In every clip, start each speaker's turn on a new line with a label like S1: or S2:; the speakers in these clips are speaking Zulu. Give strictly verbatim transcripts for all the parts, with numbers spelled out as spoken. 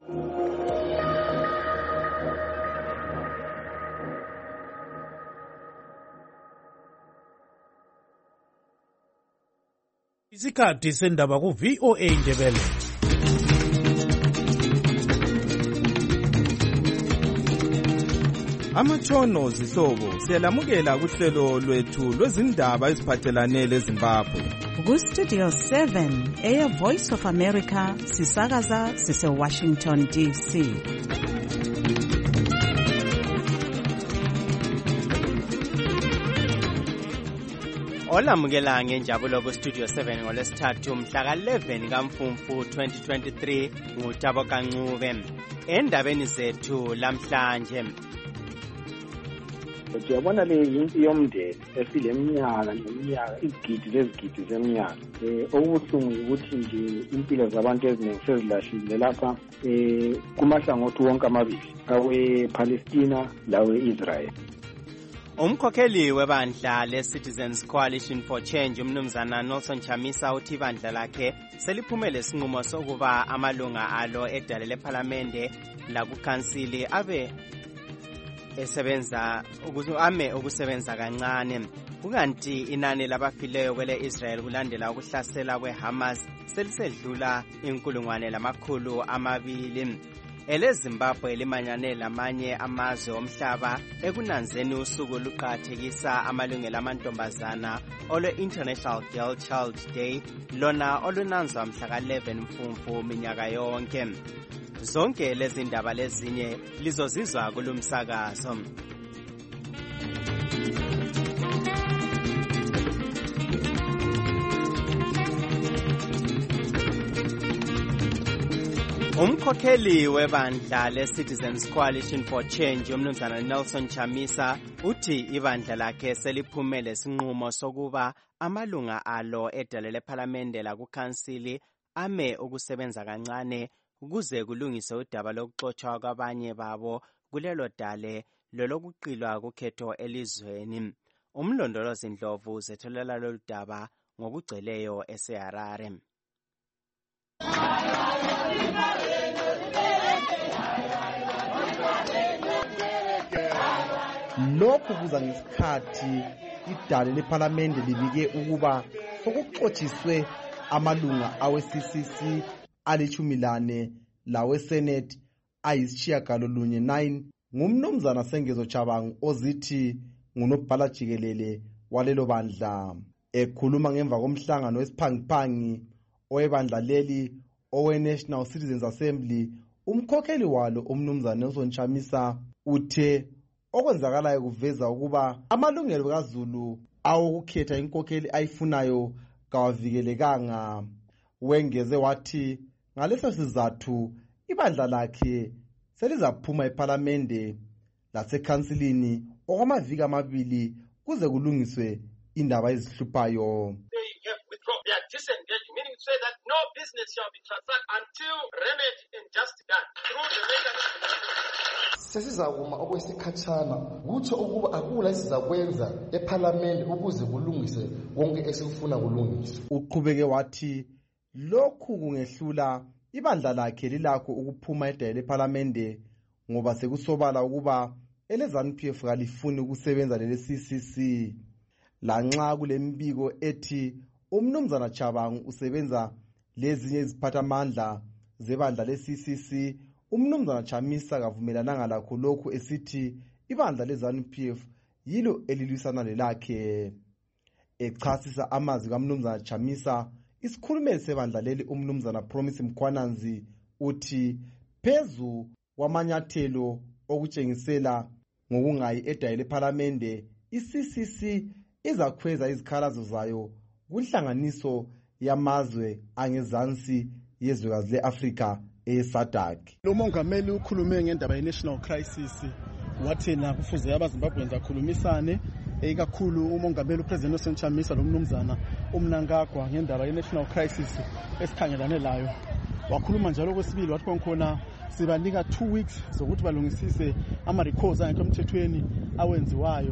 S1: Isikhathi sendaba ku V O A Ndebele.
S2: Amatshono zihlobo siyalamukela kuhlelo lwethu lwezindaba eziphathelane leZimbabwe.
S3: Ku Studio seven, Air Voice of America, sisakaza sise Washington D C.
S4: Olamukela ngenjabulo ku Studio seven ngolesithathu mhla ka eleven kaMfumfu twenty twenty-three nguThabo Kancube. Endabeni zethu lamhlanje,
S5: siyabona le yimpi yomndeni esileminyaka neminyaka izigidi lezigidi zeminyaka. Eh okubuhlungu ukuthi nje impilo zabantu eziningi sezilahlile lapha eh kumahlangothi wonke amabili, awe Palestina lawe Israel.
S4: Umkhokheli webandla le-Citizens Coalition for Change umnumzana Nelson Chamisa uthi ibandla lakhe seliphumele isinqumo sokuba amalunga alo edale lephalamende lakukhansili abe esebenza ukuthi ame ukusebenza kancane. Kukanti inani labafileyo kwele Israel kulandela ukuhlasela kweHamas selisedlula inkulungwane lamakhulu amabili. EleZimbabwe limanyane lamanye amazwe omhlaba ekunanzeni usuku luqathekisa amalungelo amantombazana olwe International Girl Child Day lona olunanzwa mhla ka eleven Mfumfu minyaka yonke. Zonke lezi ndaba lezinye lizozizwa kulumsakazo. Umkhokheli webandla le-Citizens Coalition for Change umnumzana Nelson Chamisa uthi ibandla lakhe seliphumele isinqumo sokuba amalunga alo edale lephalamende lakukhansili ame ukusebenza kancane ukuze kulungise udaba lokuxotshwa kwabanye babo kulelo dale lolokuqilwa kukhetho elizweni. Umlondolozi Ndlovu zetholela lolu daba ngokugcweleyo eseHarare.
S6: Lokhu kuza ngesikhathi idale lephalamende libike ukuba sokuxotshiswe amalunga awe-C C C alithumi lane lawe-Senate ayisitshiyagalolunye nine ngumnumzana Sengezo Chabangu ozithi ngunobhala jikelele walelo bandla. Ekhuluma ngemva komhlangano wesiphangiphangi owebandla leli owe-National Citizens Assembly, umkhokheli walo umnumzana Nelson Chamisa uthe okwenzakalayo kuveza ukuba amalungelo kaZulu awokukhetha inkokheli ayifunayo kawavikelekanga. Wengeze wathi ngaleso sizathu ibandla lakhe selizaphuma ephalamende lasekhansilini okwamaviki amabili kuze kulungiswe indaba ezihluphayo.
S7: Meaning to say that no business shall be transacted until remedy and justice done through the mechanism.
S8: Sesizakuma okwesikhatshana kutho ukuba akula sizakwenza ephalamende ukuze kulungise konke esifuna kulungiswa.
S6: Uqhubeke wathi lokhu kungehlula ibandla lakhe lilakho ukuphuma edale lephalamende ngoba sekusobala ukuba eleZANU P F kalifuni ukusebenza lele C C C. Lanxa kulembiko ethi umnumzana Chabangu usebenza lezinye iziphathamandla zebandla le-C C C, umnumzana Chamisa kavumelananga lakho lokhu esithi ibandla leZANU P F yilo elilwisana lelakhe. Echasisa amazwi kaMnumzana Chamisa, isikhulumeli sebandla leli umnumzana Promise Mkhwananzi uthi phezu kwamanyathelo okutshengisela ngokungayi edale lephalamende, i-C C C izakhweza izikhalazo zayo kunhlanganiso yamazwe angezansi yezwekazi le-Afrika e-SADC.
S9: Lo mongameli ukhulume ngendaba ye-national crisis, wathina kufuze abaZimbabweans akhulumisane ikakhulu umongameli uPresident Nelson Chamisa lomnumzana uMnangagwa ngendaba ye-national crisis esikhangelane layo. Wakhuluma njalo kwesibili wathi konkhona sibanika two weeks zokuthi balungisise ama-records angekho emthethweni awenziwayo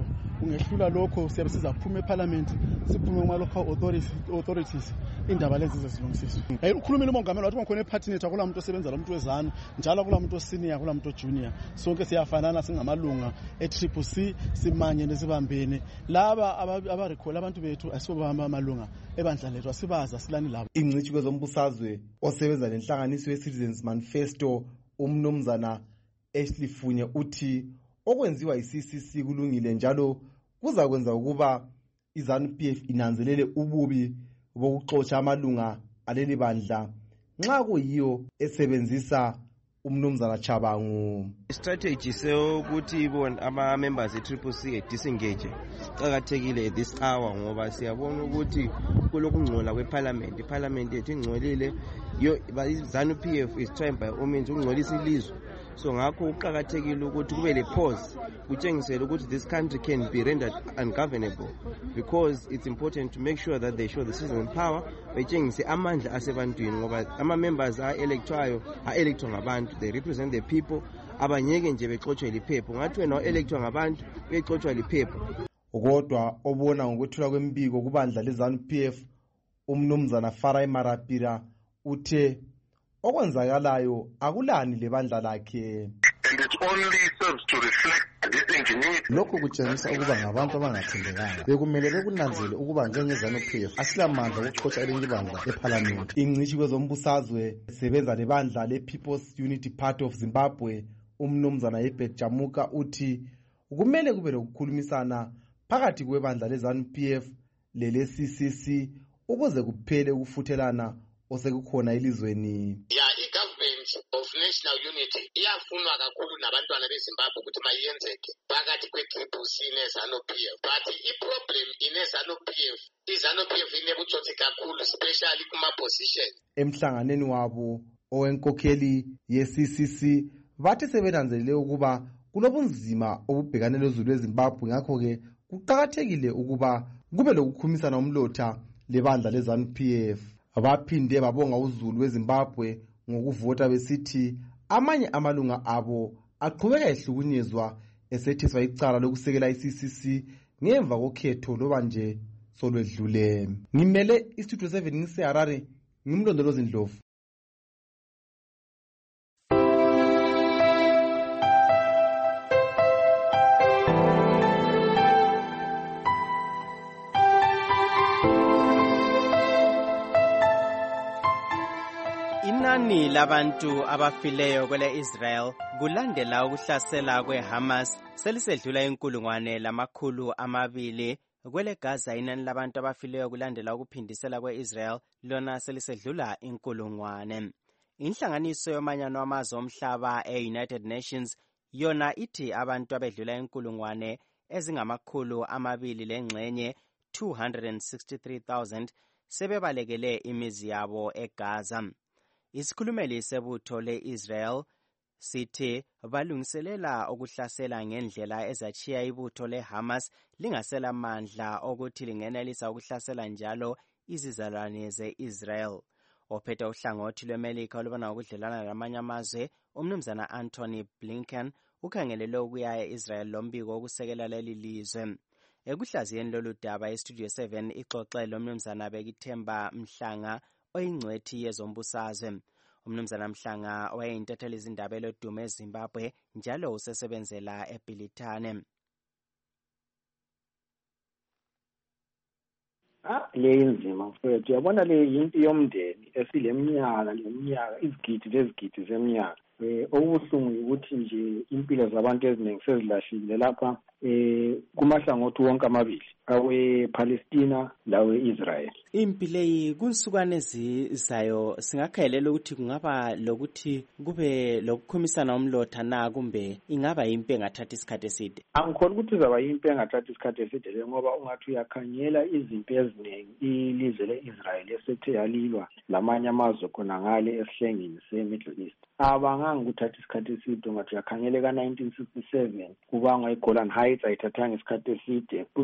S9: ungehlula lokho siyabe sizaphuma eParliament siphume kuma local authorities authorities indaba lezi zezilungisiswa. Hey ukhulumile umongameli wathi kukhona ePartnet akula umuntu osebenza lo muntu wezanu njalo akula umuntu osenior akula umuntu junior sonke siyafanana singamalunga e-Triple C simanye nesibambene laba abarecall abantu bethu asobamba amalunga ebandla lethu asibaza silani labo.
S6: Ingcithi kwezombusazwe osebenza lenhlanganiso ye-Citizens Manifesto umnumzana Ashley Funye uthi okwenziwa yi-C C C kulungile njalo kuza kwenza ukuba iZANU-P F inanzelele ububi bokuxotsha amalunga aleli bandla nxa kuyiyo esebenzisa umnumzana Chabangu.
S10: Strategy sokuthi bona ama members e-Triple C disengage qhakathekile at this hour ngoba siyabona ukuthi kulokungcola kweParliament iParliament yethu ingcolile yo iZANU-P F is trying by all means ukungcolisa ilizwe. So ngakho uqhakathekile ukuthi kube le pause kutshengisela ukuthi this country can be rendered ungovernable because it's important to make sure that they show the citizen power betshengise amandla asebantwini ngoba ama members are electwayo are electwa ngabantu they represent the people abanyeke nje bexotshe liphepho ngathi wena electwa ngabantu bexotsha liphepho.
S6: Kodwa obona ngokuthula kwembiko kubandla leZANU-P F umnumzana Farai Marapira uthe okwenzakalayo akulani lebandla lakhe.
S11: And it only serves to reflect this ingenuity.
S8: Lokho kutshengisa ukuba ngabantu abangathembekanga bekumele bekunanzele ukuba njengeZANU-P F asilamandla okuxoxa elinye ibandla eParliament.
S6: Ingcithi kwezombusazwe sebenza lebandla le-People's Unity Party of Zimbabwe umnumzana Herbert Jamuka uthi kumele kube lokukhulumisana phakathi kwebandla leZANU-P F lele-C C C ukuze kuphele ukufuthelana osekukhona elizweni.
S11: Yeah, i-government of national unity iyafunwa kakhulu nabantwana beZimbabwe ukuthi mayenzeke phakathi kwe-Triple C neZANU-P F. But i-problem ine-ZANU-P F, iZANU-P F inebutsotsi kakhulu especially kuma-position.
S6: Emhlanganeni wabo owenkokheli ye-C C C bathi sebenanzelele ukuba kulobunzima obubhekane lezulu leZimbabwe ngakho ke kuqhakathekile ukuba kube lokukhumisana umlotha lebandla leZANU-P F. Abaphinde babonga uzulu weZimbabwe ngokuvota besithi amanye amalunga abo aqhubeka ehlukunyezwa esetheswa icala lokusekela i-C C C ngemva kokhetho loba nje solwedlule. Ngimele iStudio seven ngiseHarare ngimlondolozi Ndlovu.
S4: Inani labantu abafileyo kwele Israel kulandela ukuhlasela kweHamas selisedlula inkulungwane lamakhulu amabili. Kwele Gaza inani labantu abafileyo kulandela ukuphindisela kwe-Israel lona selisedlula inkulungwane. Inhlanganiso yomanyano wamazwe omhlaba e-United Nations yona ithi abantu abedlula inkulungwane ezingamakhulu amabili lengxenye two hundred sixty-three thousand sebebalekele imizi yabo eGaza. Isikhulumeli sebutho le-Israel sithi balungiselela ukuhlasela ngendlela ezachiya ibutho leHamas lingasela amandla okuthi lingenelisa ukuhlasela njalo izizalwane ze-Israel. Ophethe uhlangothi lweMelika olubona ukudlelana lamanye amazwe umnumzana Anthony Blinken ukhangelele ukuya e-Israel lombiko wokusekela leli lizwe. Ekuhlaziyeni lolu daba iStudio seven ixoxele umnumzana Bekithemba Mhlanga oyingcwethi yezombusazwe. Umnumzana Mhlanga wayeyintatheli izindaba elodumo eZimbabwe njalo usesebenzela eBhilitane.
S5: Ah, le inzima mfowethu, uyabona le yinto yomndeni esileminyaka leminyaka izigidi lezigidi zeminyaka. Eh okubuhlungu ukuthi nje impilo zabantu eziningi sezilahlile lapha eh kumahlangothi wonke amabili awe-Palestina lawe-Israel.
S4: Impilo kunsukwane ezizayo singakhayelela ukuthi kungaba lokuthi kube lokukhumisana umlotha na kumbe ingaba yimpe engathatha isikhathi eside.
S5: Angikholwa ukuthi izaba yimpe engathatha isikhathi eside ngoba ungathi uyakhanyela izinto eziningi ilizwe le-Israel esethe yalilwa lamanye amazwe khona ngale esihlengeni se-Middle East. Abangange kuthatha isikhathi eside ungathi uyakhanyele ka nineteen sixty-seven kubanga iGolan Heights ayithathanga isikhathi eside kubela I think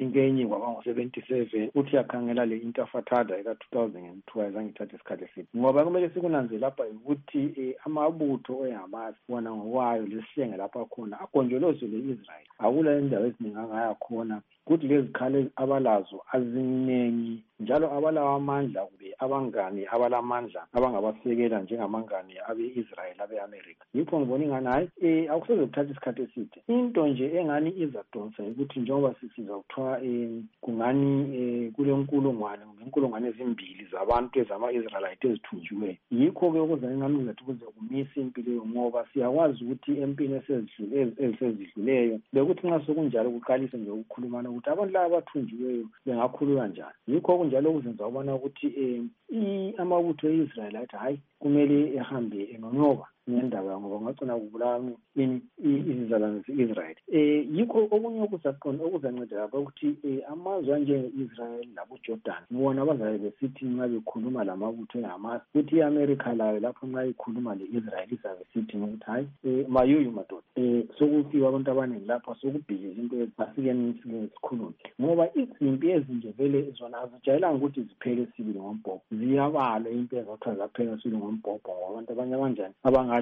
S5: inkenye kwaba ngo-seventy-seven uthi yakhangela le intifada eka-two thousand two ayizange ithathe isikhathi eside ngoba kumele sikunanze lapha ukuthi um amabutho eHamas wona ngokwayo lesihlenge lapha khona agonjolozele i-Israel akula indawo eziningi angaya khona kuthi lezi khale abalazo aziningi njalo abalawo amandla kube abangani abalamandla abangabasekela njengamangani abe-Israel abe-America yikho ngibona ingani hayi um akuseze kuthatha isikhathi eside into nje engani izadonsa ukuthi njengoba sisiza kuthiwa um kungani um kule nkulungwane ngenkulungwane ezimbili zabantu ezama-Israelite ezithunjiweyo yikho-ke ukuze engani uzethu kuze kumisa impilo ngoba siyakwazi ukuthi empini ezisezidluleyo bekuthi nxa sokunjalo kuqalise nje ukukhulumana ukuthi abantu laba abathunjiweyo bengakhululwa njani yikho kunjalo kuzenza ubona ukuthi um amabutho e-Israel athi hayi kumele ehambe enonyoba ngendaba ngoba ngagcina kubulawa izizalwane ze-Israel um yikho okunye okuzaqonda okuzanceda lapha ukuthi um amazwe anjenge-Israel laboJordan bona bazabe besithi nxa bekhuluma lamabutho eHamas ukuthi i-America layo lapho nxa ikhuluma le-Israel izabe sithi ukuthi hayi um mayuyu madoda um sokufika abantu abaningi lapha sokubhikiza into asikeni sikhulume ngoba izimpi ezinje vele zona azijayelanga ukuthi ziphele sibili ngombhobho ziyabalwa into ezathiwa zaphela sibili ngombhobho ngoba abantu abanye abanjani abanga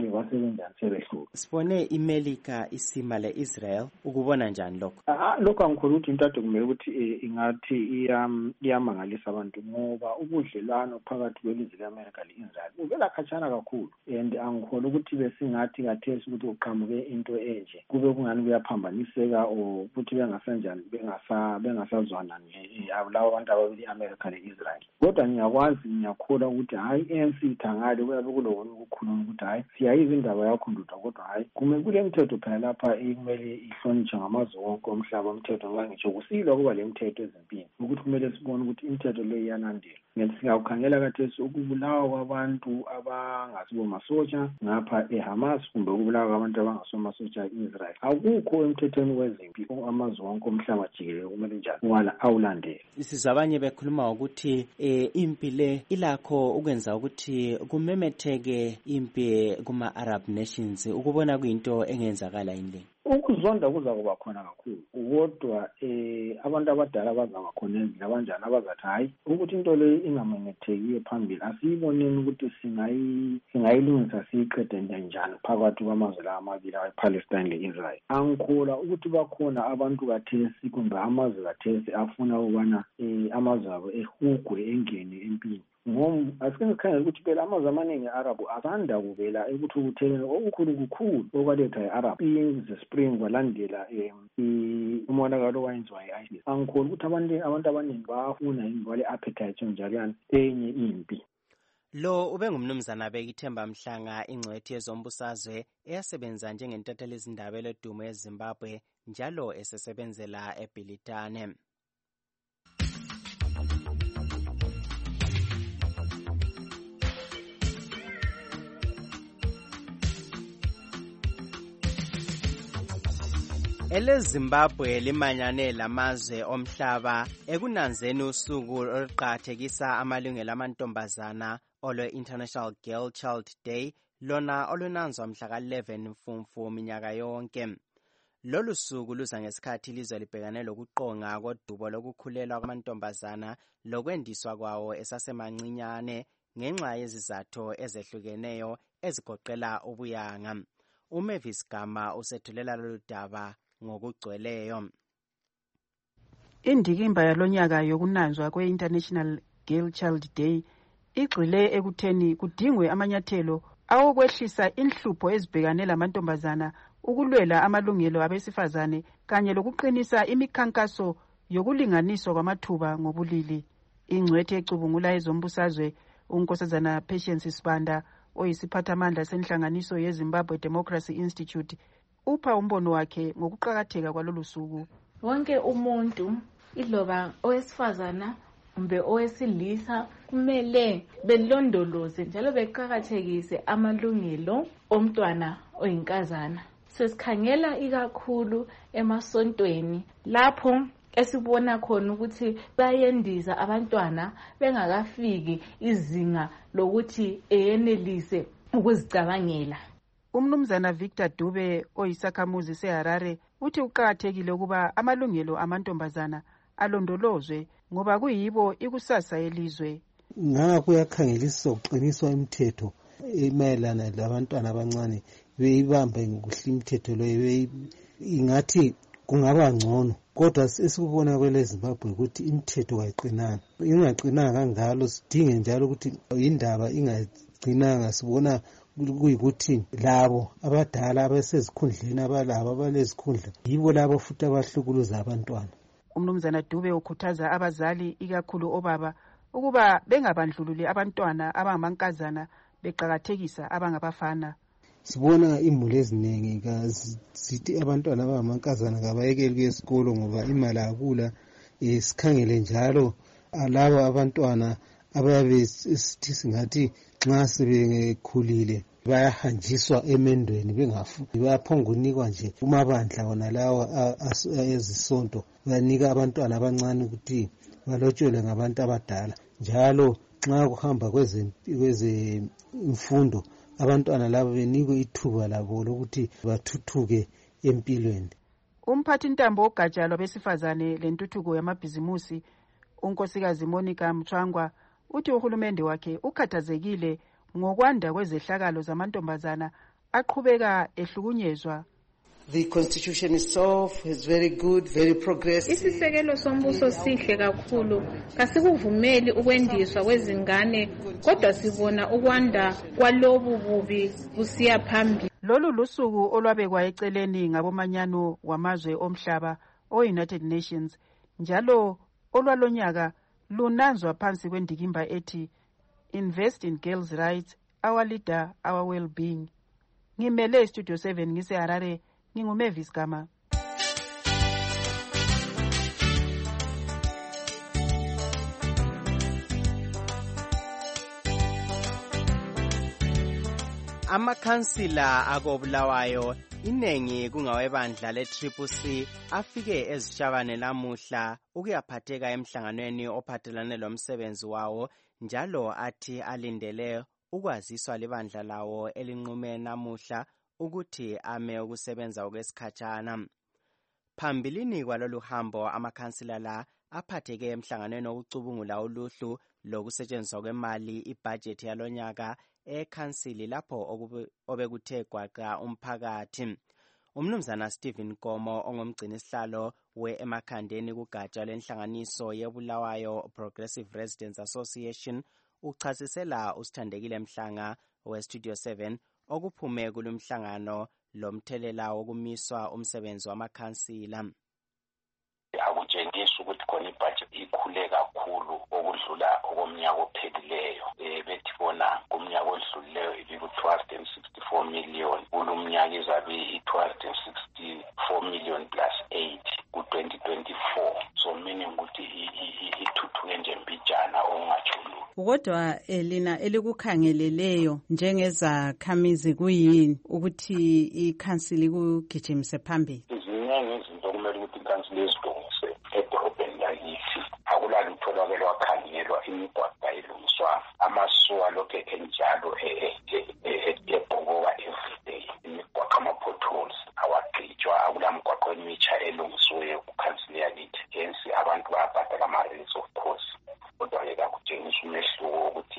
S4: sibone imelika isima le-Israel ukubona njani lokho?
S5: Ah lokho angikholwa ukuthi into ade kumele ukuthi ingathi iyamangalisa abantu ngoba ubudlelwano phakathi kwelizwe le-America le-Israel uvela khatshana kakhulu and angikholwa ukuthi besingathi kathesi ukuthi uqhamuke into enje kube kungani kuyaphambaniseka or ukuthi bengasenjani bengasazwana labo bantu ababili i-America le-Israel kodwa ngiyakwazi ngiyakholwa ukuthi hayi i-A N C ithangale kuyabe kulokho ukukhuluma ukuthi hayi siyayiza indaba yakho ndoda kodwa hayi kume kule mthetho phela lapha kumele ihlonitshwe ngamazwe wonke omhlaba umthetho ngoba ngitsho kusilwa kuba le mthetho ezimpini ukuthi kumele sibone ukuthi imithetho le iyalandela ngeke singakukhangela kathesi ukubulawa kwabantu abangasibomasotsha ngapha eHamas kumbe ukubulawa kwabantu abangasomasotsha e-Israel akukho emthethweni wezimpi amazwe wonke omhlaba jikelele kumele njalo wala awulandele
S4: isizwe abanye bekhuluma ukuthi eh, impi le ilakho ukwenza ukuthi kumemetheke impi kuma-Arab nations ukubona kuyinto engenzakala yini
S5: ukuzonda kuza kuba khona kakhulu kodwa eh abantu abadala bazaba khona endlini abanjani abazathi hayi ukuthi into le ingamemetheki phambili asiyiboneni ukuthi singayi singayilungisa siyiqede njani phakathi kwamazwe la amabili ayiPalestine le-Israel angikholwa ukuthi bakhona abantu kathesi kumbe amazwe kathesi afuna ukubana eh amazwe abo ehugwe engene empini ngoba asike ngikhangela ukuthi phela amazwe amaningi e-Arab asanda kuvela ekuthukutheleni okukhulu kukhulu okwaletha i-Arab the spring kwalandela umonakalo owayenziwa yi-ISIS angikholwa ukuthi abantu abantu abaningi bafuna ingwale appetite njalo enye impi
S4: lo ube ngumnumzana Bekithemba Mhlanga ingcwethi yezombusazwe eyasebenza njengentatheli izindaba ledumo eZimbabwe njalo esesebenzela eBilitane. EleZimbabwe limanyane lamazwe omhlaba ekunanzeni usuku oluqakathekisa amalungelo amantombazana olwe International Girl Child Day lona olunanzwa mhla ka eleven Mfumfu minyaka yonke. Lolu suku luza ngesikhathi ilizwe libhekane lokuqonga kodubo lokukhulelwa kwamantombazana lokwendiswa kwawo esasemancinyane ngenxa yezizathu ezehlukeneyo ezigoqela ubuyanga. uMavis Gama usethulela lolu daba ngokugcweleyo.
S12: Indikimba yalonyaka yokunanzwa kwe-International Girl Child Day igxile ekutheni kudingwe amanyathelo awokwehlisa inhlupho ezibhekane lamantombazana ukulwela amalungelo abesifazane kanye lokuqinisa imikhankaso yokulinganiswa kwamathuba ngobulili. Ingcwethi ecubungula ezombusazwe uNkosazana Patience Sibanda oyisiphathamandla senhlanganiso yeZimbabwe Democracy Institute upha umbono wakhe ngokuqhakatheka kwalolu suku.
S13: Wonke umuntu iloba owesifazana kumbe owesilisa kumele belondoloze njalo beqhakathekise amalungelo omntwana oyinkazana. Sesikhangela ikakhulu emasontweni lapho esibona khona ukuthi bayendiza abantwana bengakafiki izinga lokuthi eyenelise ukuzicabangela.
S12: Umnumzana Victor Dube oyisakhamuzi seHarare uthi uqhakathekile ukuba amalungelo amantombazana alondolozwe ngoba kuyibo ikusasa elizwe.
S14: Ngakho uyakhangeliswa uqiniswa imithetho emayelana labantwana abancane beyibambe ngokuhla imithetho leyo ingathi kungaba ngcono, kodwa esikubona kwele Zimbabwe ukuthi imithetho kayiqinanga. Ingaqinanga kangalo sidinge njalo ukuthi indaba ingaqinanga. Sibona kuyikuthi labo abadala abasezikhundleni abalabo abalezikhundla yibo labo futhi abahlukuluza abantwana.
S12: Umnumzana Dube ukhuthaza abazali ikakhulu obaba ukuba bengabandlululi abantwana abangamankazana beqakathekisa abangabafana.
S14: Sibona imuli eziningi zithi abantwana abangamankazana kabayekeli esikolo ngoba imali akula. Sikhangele njalo alabo abantwana ababe sithi singathi nxa sebekhulile bayahanjiswa emendweni bengafu, bayaphonga unikwa nje kumabandla wona lawa ezisonto, banika abantwana abancane ukuthi balotshelwe ngabantu abadala. Njalo nxa kuhamba kweze kweze imfundo abantwana labo benikwe ithuba labo lokuthi bathuthuke empilweni.
S12: Umphathi ntambo ogatsha lwabesifazane lentuthuko yamabhizimusi unkosikazi Monica Mchwangwa uthi uhulumende wakhe ukhathazekile ngokwanda kwezehlakalo zamantombazana aqhubeka ehlukunyezwa.
S15: The constitution itself is very good, very progressive.
S16: Isisekelo sombuso sihle kakhulu, kasikuvumeli ukwendiswa kwezingane, kodwa sibona ukwanda kwalobu bubi busiya phambili.
S12: Lolu lusuku olwabekwa eceleni ngabomanyano wamazwe omhlaba o-United Nations, njalo olwalonyaka lunanzwa phansi kwendikimba ethi Invest in Girls' Rights, Our Leader, Our Well-Being. Ngimele Studio seven ngise Harare, nginguMavis Gama.
S4: Amakhansila akobulawayo inengi kungawebandla le-Triple C afike ezitshabane namuhla ukuyaphatheka emhlanganweni ophathelane lomsebenzi wawo, njalo athi alindele ukwaziswa libandla lawo elinqume namuhla ukuthi ame ukusebenza okwesikhatshana. Phambilini kwalolu hambo amakhansila la aphatheke emhlanganweni okucubungula uluhlu lokusetshenziswa kwemali ibudget yalonyaka ekhansili lapho obekuthe gwaqa umphakathi. Umnumzana Stephen Komo ongumgcinisihlalo we-emakhandeni kugatsha lenhlanganiso yebulawayo Progressive Residents Association uchasisela uSithandekile Mhlanga we-Studio seven okuphume kulumhlangano lomthelela wokumiswa umsebenzi wamakhansila.
S17: Akutshengisa ukuthi khona ibudget ikhule kakhulu okudlula okomnyaka ophelileyo. Eh bethi bona kumnyaka odlulileyo ibiku-two hundred sixty-four million, kulumnyaka izabe i-two hundred sixty-four million plus eight ku-twenty twenty-four. So meaning ukuthi ithuthuke nje mbijana ongajulu.
S3: Kodwa elina elikukhangeleleyo njengezakhamizi kuyini ukuthi ikhansili kugijimise phambili?
S17: Iziningi izinto kumele ukuthi ikhansili izilungise edorobheni lakithi. Akulalutho lwake lwakhangelwa imigwaqo ayilungiswa, amasuwa lokhu enjalo ebhokoka everyday, imigwaqo ama-potholes awagqitshwa, akulamgwaqo emitsha elungisiweyo kukhansili yakithi. Hence abantu bayabhadala ama-rates of course, kodwa-ke kakutshengisa umehluko wokuthi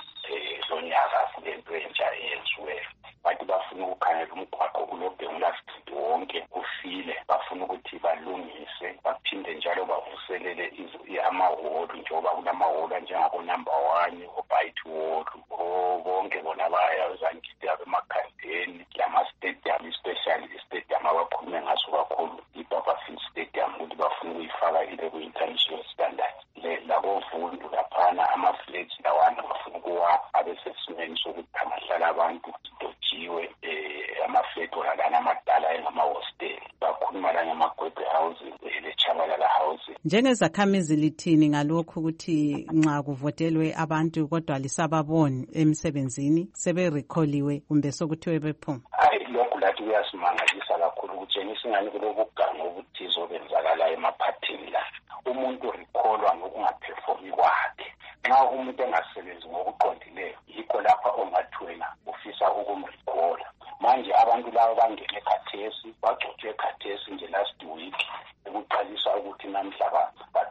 S17: lo nyaka kulento entsha eyenziweyo. Bathi bafuna ukukhangela umgwaqo kulobhengula street wonke ufile, bafuna ukuthi balungise baphinde njalo bavuselele amahholo njengoba kulamahholo anjengabo number one o-Bite Wall bonke bona bayazangiti abemakhandeni lama-stadium, especially i-stadium abakhulume ngaso kakhulu i-Barberfield Stadium ukuthi bafuna ukuyifaka ile ku-international standard. Labomfundo laphana ama-flats lawana bafuna ukuwa abesesimeni sokuthi angahlala abantu dojiwe ama-flat olana amadala engama-hostel. Bakhuluma la ngama-Gwebe housing le-Chabalala housing.
S3: Njengezakhamizi lithini ngalokhu ukuthi nxa kuvotelwe abantu kodwa lisababoni emsebenzini seberekholiwe kumbe sokuthiwe bephuma?
S17: Hayi, lokhu lathi kuyasimangalisa kakhulu, kutshengisa ingani kulokuganga okuthize okwenzakala emaphathini la. Umuntu recallwa ngokungaperformi kwakhe. Nxa umuntu engasebenzi ngokuqondileyo yikho lapha ongathwena ufisa ukumrecalla. Manje abantu laba bangene khathesi bagcotshwe khathesi nje last week ukuqalisa ukuthi namhla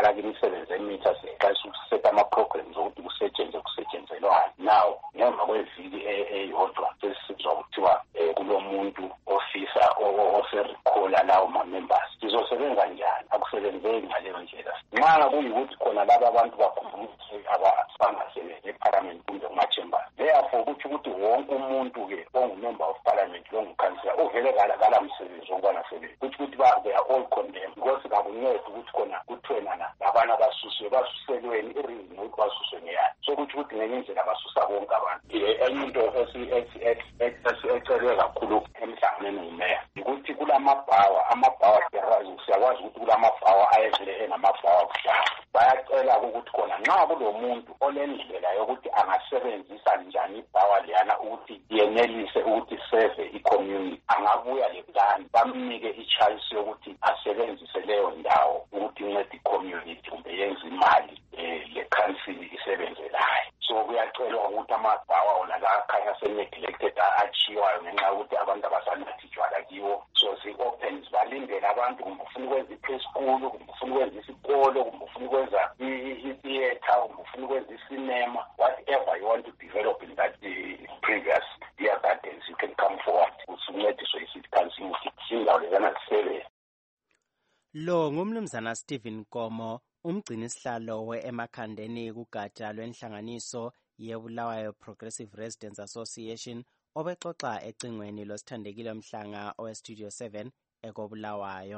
S17: kudala imisebenzi emitha siqalisa ukusetha ama-programs okuthi kusetshenzwe kusetshenzelwane. Now ngemva kweviki eyodwa sesizwa kuthiwa kulo muntu ofisa oserikhola lawo ma-members. Sizosebenza njani? Akusebenzeki ngaleyo ndlela. Nxa kuyikuthi khona laba abantu bakhumbulise abangasebenzi eParliament kumbe kuma-chambers, therefore kuthi ukuthi wonke umuntu-ke ongu-member of parliament longukhansila uvele kala msebenzi okubanasebenzi kuthi ukuthi they are all condemned because kakuncedi ukuthi khona kuthiwe nana labana abasusiwe basuselweni ireason ukuthi basuswe ngeyani. So kuthi ukuthi ngenye indlela basusa bonke abantu. Enye into ecelwe kakhulu emhlanganweni ngumeya ukuthi kulamabhawa amabhawa siyakwazi ukuthi kulamabhawa ayevele enamabhawa kuhlala. Bayacela ukuthi khona nxa kulo muntu olendlela yokuthi angasebenzisa njani ibhawa liyana ukuthi yenelise ukuthi seve i-community, angabuya leplan bamnike i-chance yokuthi asebenzise leyo ndawo ukuthi incede i-community kumbe yenze imali le-council isebenzelayo. So kuyacelwa ukuthi amabhawa wona la akhanya se-neglected achiwayo ngenxa yokuthi abantu abasanathi tshwala kiwo. So zi-open zibalindele abantu kumbe ufuna ukwenza i-preschool kumbe ufuna ukwenza isikolo kumbe ufuna ukwenza i-theatre kumbe ufuna ukwenza i-cinema, whatever you want to develop in that uh, previous year gardens, you can come forward usuncediswe i-city council ukuthi indawo lezana zisebenze.
S4: Lo ngumnumzana Stephen Nkomo, umgcini sihlalo we-emakhandeni kugatsha lwenhlanganiso yeBulawayo Progressive Residents Association, obexoxa ecingweni losithandekile Mhlanga owe-Studio seven ekobulawayo.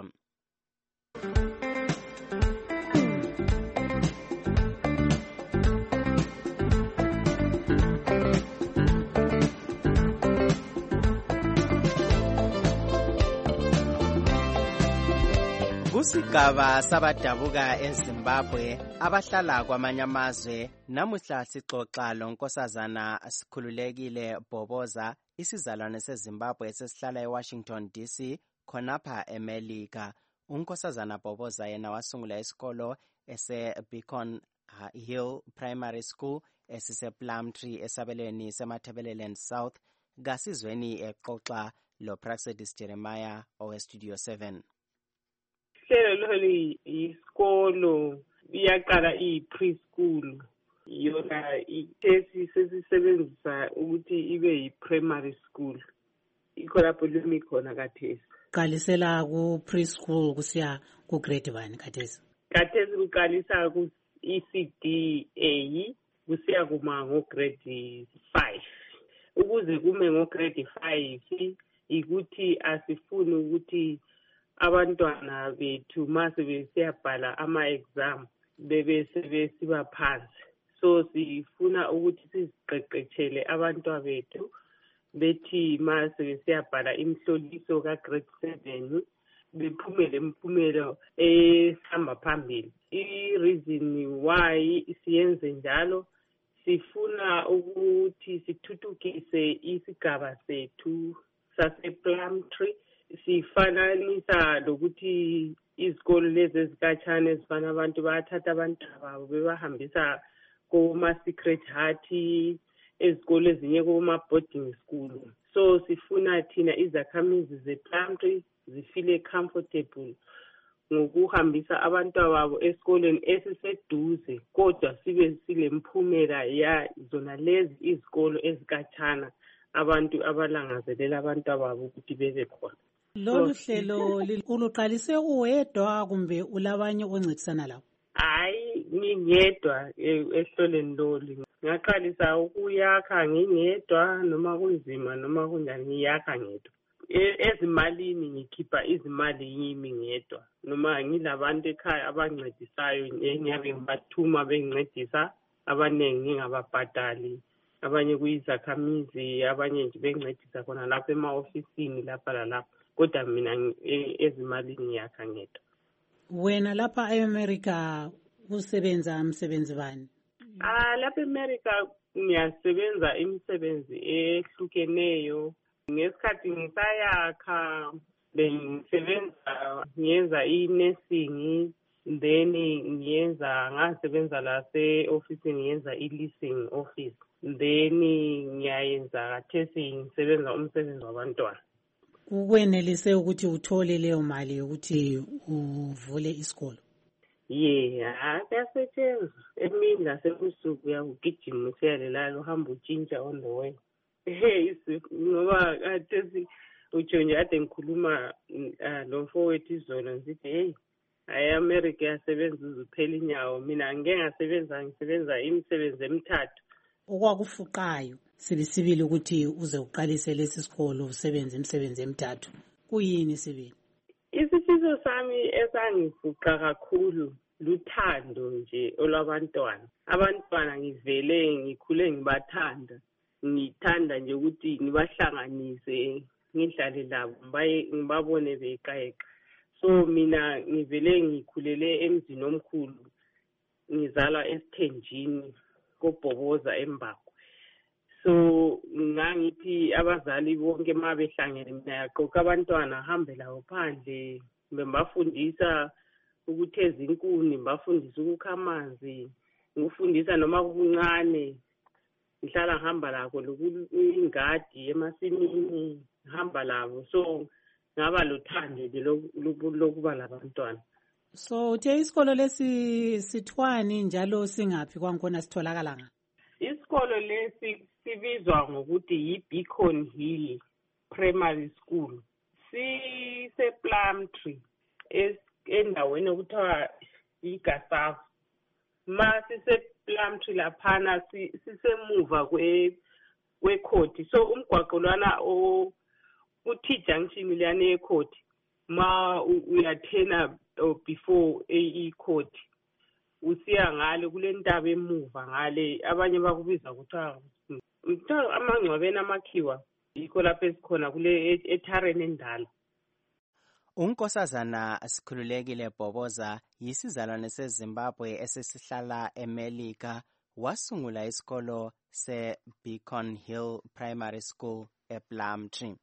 S4: Kusigaba sabadabuka eZimbabwe abahlala kwamanye amazwe, namuhla sixoxa lonkosazana Sikhululekile Bhoboza, isizalwane seZimbabwe esesihlala eWashington D C khonapha eMelika. Unkosazana Bhoboza yena wasungula isikolo ese-Beacon Hill Primary School esise-Plumtree esabelweni seMatabeleland South. Kasizweni exoxa lo Praxedis Jeremiah owe-Studio seven.
S18: Ihlelo leli isikolo iyaqala i-preschool, yona ithesi sesisebenzisa ukuthi ibe yi-primary school. Ikho lapho lumi khona kathesi.
S3: Qalisela ku-preschool kusiya ku-grade one kathesi.
S18: Kathesi kuqalisa ku-E C D A kusiya kuma ngo-grade five. Ukuze kume ngo-grade five ikuthi asifuni ukuthi abantwana bethu mase besiyabhala ama-exam bebe sebesiba phansi. So sifuna ukuthi siziqeqetshele abantwana bethu bethi mase besiyabhala imihloliso ka-grade seven bephumele impumelo ehamba phambili. I-reason why siyenze njalo, sifuna ukuthi sithuthukise isigaba sethu sase-Plumtree. Sifananisa lokuthi izikolo lezi ezikatshana ezifana abantu bayathatha abantu babo bebahambisa kuma-secret heart, ezikolo ezinye kuma-boarding school. So sifuna thina izakhamizi ze-Plumtree zifile comfortable ngokuhambisa abantwana babo esikoleni esiseduze, kodwa sibe silemphumela ya zona lezi izikolo ezikatshana abantu abalangazelela abantwana babo ukuthi bebe khona.
S3: Lolu hlelo uluqalise uwedwa kumbe ulabanye oncedisana lawo?
S18: Hayi, ngingedwa ehloleni lolu. Ngaqalisa ukuyakha ngingedwa, noma kunzima noma kunjani ngiyakha ngedwa. Ezimalini ngikhipha izimali yimi ngedwa, noma ngilabantu ekhaya abancedisayo engiyabe ngibathuma bengincedisa, abaningi ngingababhadali, abanye kuyizakhamizi, abanye nje bencedisa khona lapha ema-ofisini lapha lalapha, kodwa mina ezimalini ngiyakha ngedwa.
S3: Wena lapha e-America usebenza msebenzi bani?
S18: Ah, lapha e-America ngiyasebenza imisebenzi ehlukeneyo. Ngesikhathi ngisayakha bengisebenza ngiyenza i-nursing, then ngiyenza ngasebenza la se-office ngiyenza i-leasing office, then ngiyayenza kathesi ngisebenza umsebenzi wabantwana.
S3: Ukwenelise ukuthi uthole leyo mali yokuthi uvule isikolo?
S18: ye ha kuyasetshenzwa emini nasebusuku uyakugijima usiyalela uhamba utshintsha on the way hey ngoba kade utsho nje ade ngikhuluma lo mfowethu izolo ngithi hey hayi America yasebenza uzuphela inyawo mina ngeke ngasebenza ngisebenza imisebenzi emithathu
S19: okwakufuqayo sibisibili ukuthi uze uqalise lesi sikolo usebenze imisebenzi emithathu kuyini sibili?
S18: Isifiso sami esangifuqa kakhulu luthando nje olwabantwana. Abantwana ngivele ngikhule ngibathanda. Ngithanda nje ukuthi ngibahlanganise ngidlale labo ngibabone beqayeqa. So mina ngivele ngikhulele emzini omkhulu. Ngizalwa eSithenjini koBhoboza eMbako. So ngangithi abazali bonke mabehlangene mina yaqoqa abantwana hambe lawo phandle ngibafundisa ukutheza inkuni ngibafundisa ukukha amanzi ngifundisa noma kuncane ngihlala ngihamba lakho lokuyingadi emasimini ngihamba labo so ngaba lothando lokuba labantwana.
S19: So uthe isikolo lesi sithwani njalo singaphi kwankona sitholakala nga?
S18: Isikolo lesi sibizwa ngokuthi yi-Beacon Hill Primary School. Sise Plumtree endaweni okuthiwa iGasafu. Ma sise Plumtree laphana sisemuva kwe kwekhoti. So umgwaqo lwana o uthi junction liyana ekhoti. Ma uyathena before ekhoti. Usiya ngale kule ntaba emuva ngale abanye bakubiza kuthiwa ngitho amangcwabeni amakhiwa yikho lapho esikhona kule ethareni endala.
S4: Unkosazana Sikhululekile Bhoboza yisizalwane seZimbabwe esesihlala eMelika wasungula isikolo seBeacon Hill Primary School ePlumtree.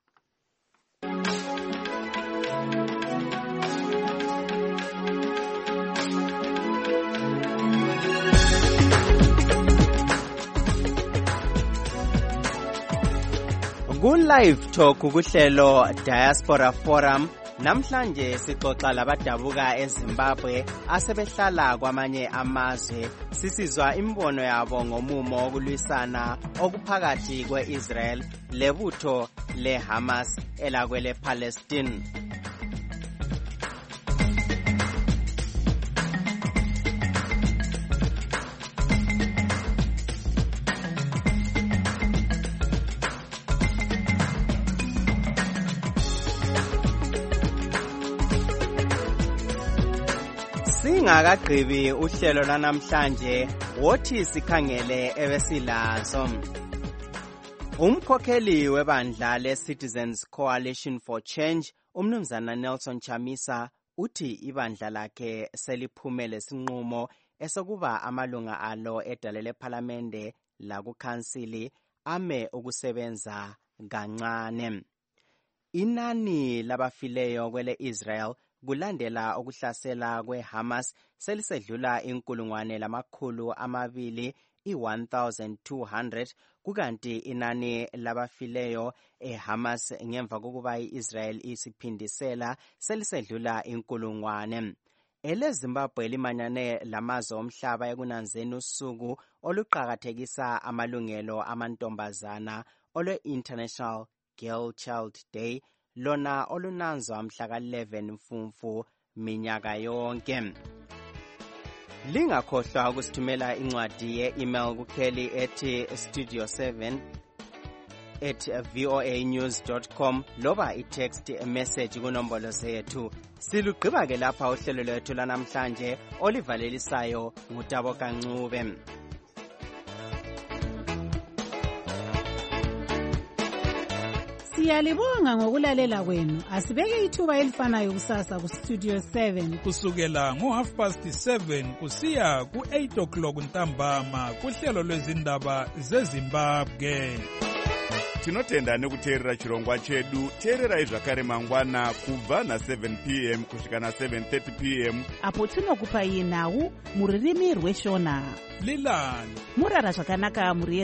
S4: Ku-Live Talk kuhlelo Diaspora Forum namhlanje sixoxa labadabuka eZimbabwe asebehlala kwamanye amazwe sisizwa imbono yabo ngomumo wokulwisana okuphakathi kwe-Israel lebutho leHamas elakwele Palestine. Singakagqibi uhlelo lanamhlanje wothi sikhangele ebesilazo. Umkhokheli webandla le-Citizens Coalition for Change umnumzana Nelson Chamisa uthi ibandla lakhe seliphumele sinqumo esokuba amalunga alo edale lephalamende lakukhansili ame ukusebenza kancane. Inani labafileyo kwele Israel kulandela ukuhlasela kweHamas selisedlula inkulungwane lamakhulu amabili i-one thousand two hundred kukanti inani labafileyo eHamas ngemva kokuba iIsrael isiphindisela selisedlula inkulungwane. EleZimbabwe limanyane lamazwe omhlaba ekunanzeni usuku oluqhakathekisa amalungelo amantombazana olwe-International Girl Child Day lona olunanzwa mhla ka eleven Mfumfu minyaka yonke. Lingakhohlwa ukusithumela incwadi ye-email kukheli ethi studio seven at voa news dot com loba i-text message kunombolo zethu. Silugqiba ke lapha uhlelo lwethu lanamhlanje olivalelisayo ngutabo Kancube.
S19: Siyalibonga ngokulalela kwenu. Asibeke ithuba elifanayo kusasa ku Studio seven
S1: kusukela ngo half past seven kusiya ku eight o'clock ntambama kuhlelo lwezindaba zeZimbabwe.
S20: Tinotenda nekuteerera chirongwa chedu. Teererai zvakare mangwana kubva na seven p m kusvika na seven thirty p m
S21: apo tinokupai nhau muririmi rweshona.
S1: Lilani
S21: murara zvakanaka muri